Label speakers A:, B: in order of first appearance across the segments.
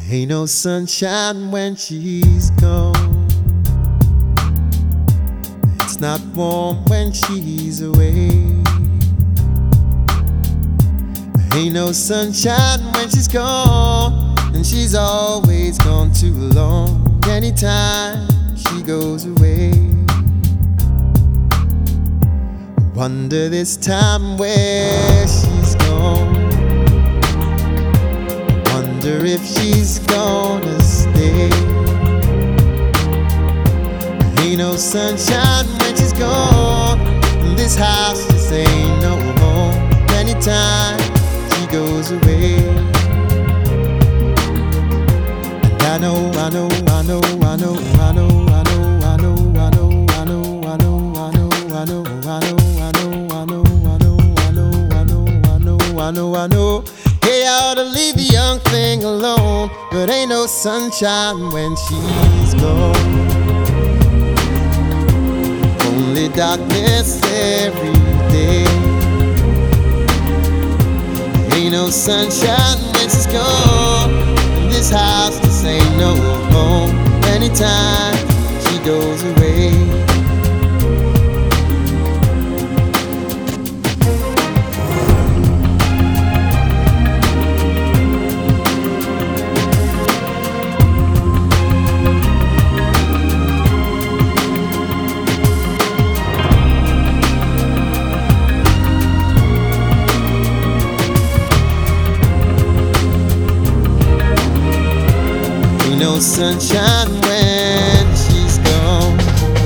A: Ain't no sunshine when she's gone. It's not warm when she's away. Ain't no sunshine when she's gone, and she's always gone too long. Anytime she goes away, I wonder this time where she's gone. Wonder if she's gonna stay. Ain't no sunshine when she's gone, and this house just ain't no home. Anytime she goes away, and I know, I know, I know, I know, I know, I know, I know, I know, I know, I know, I know, I know, I know, I know, I know, I know, I know, I know, I know, I know. Hey, I ought to leave the young thing alone, but ain't no sunshine when she's gone. Only darkness every day. Ain't no sunshine when she's gone, and this house just ain't no home. Anytime she goes away, no sunshine when she's gone.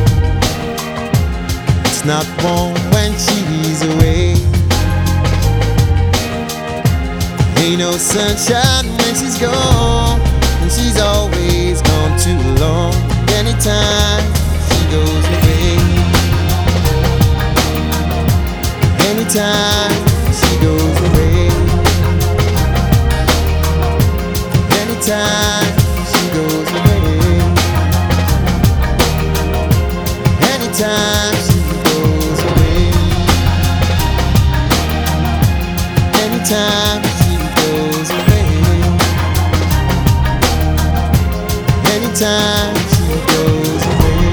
A: It's not warm when she's away. Ain't no sunshine when she's gone, and she's always gone too long. Anytime she goes away, anytime she goes away, anytime goes away, anytime she goes away, anytime she goes away, anytime she goes away,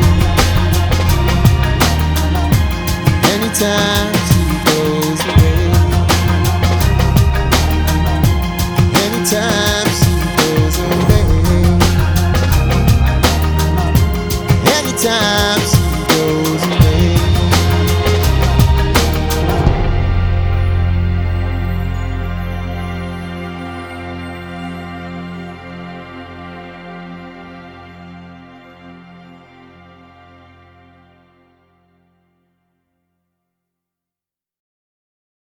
A: anytime she goes away, anytime she goes away. Time